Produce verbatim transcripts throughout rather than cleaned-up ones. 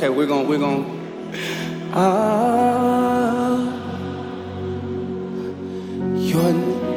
we're gonna, we're gonna. Ah, your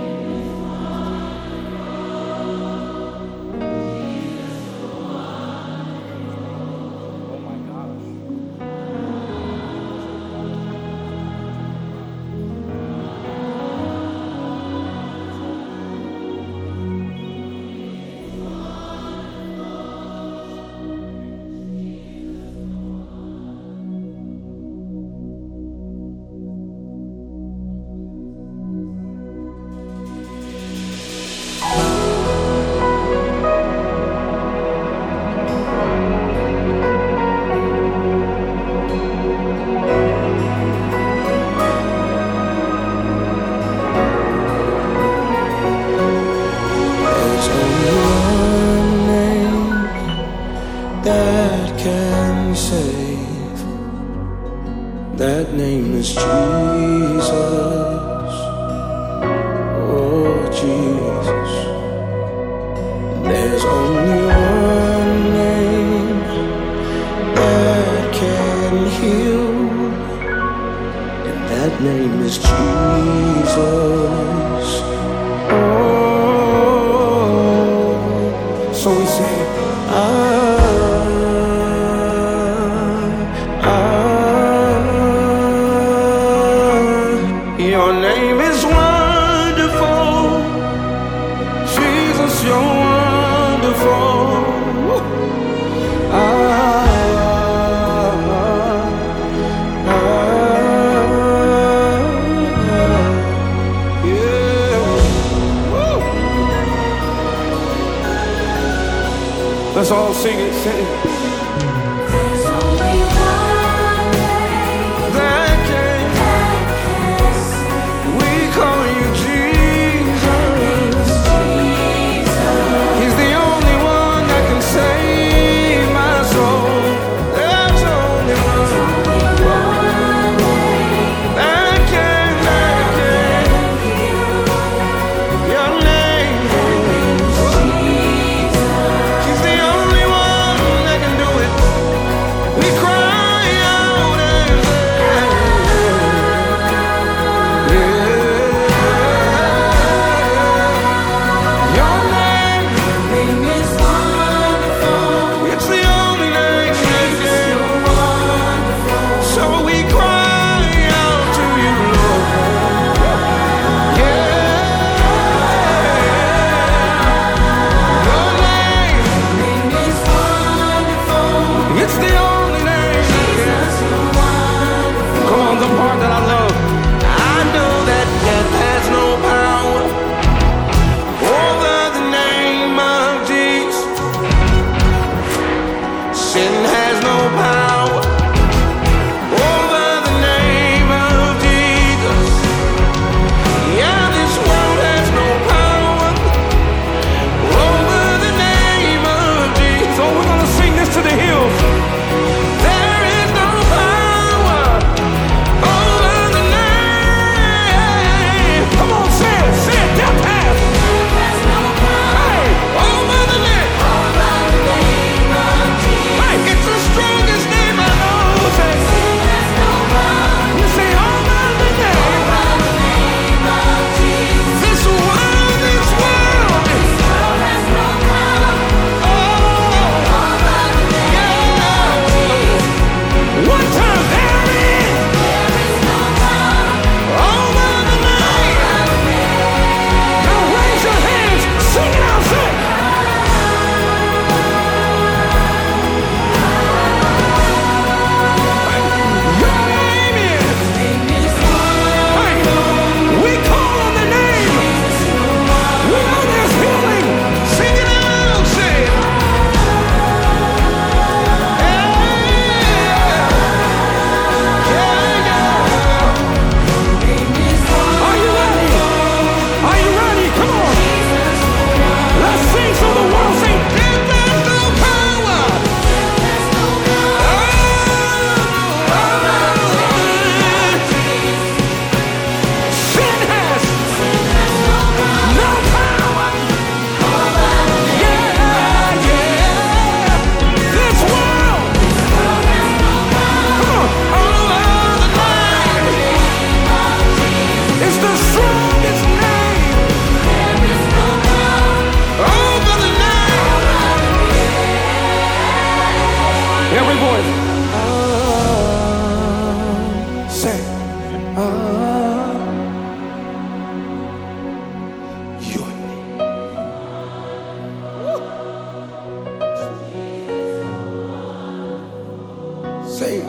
that can save. That name is Jesus. Oh, Jesus. There's only one name that can heal, and that name is Jesus. Oh, so we say, ah. Your name is wonderful, Jesus, you're wonderful. Ah, ah, yeah. Woo. Let's all sing it, sing it. He's the only one that can do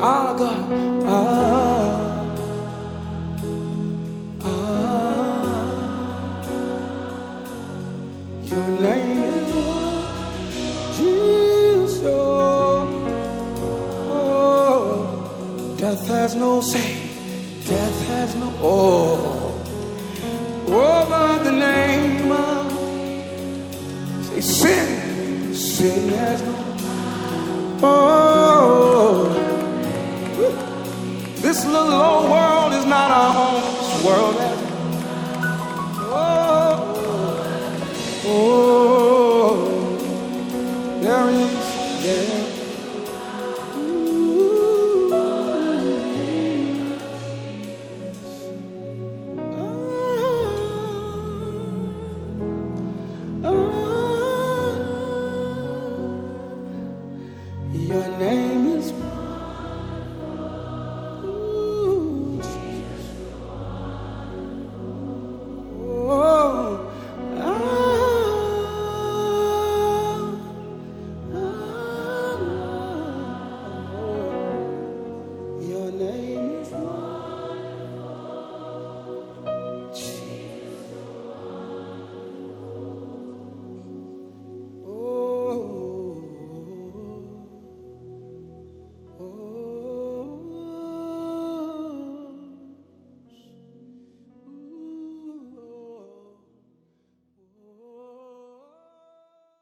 our God. Ah, ah, your name is Jesus. Oh, death has no say, death has no. Oh, over the name of. Say sin, sin has no. Oh, this little old world is not our home. This world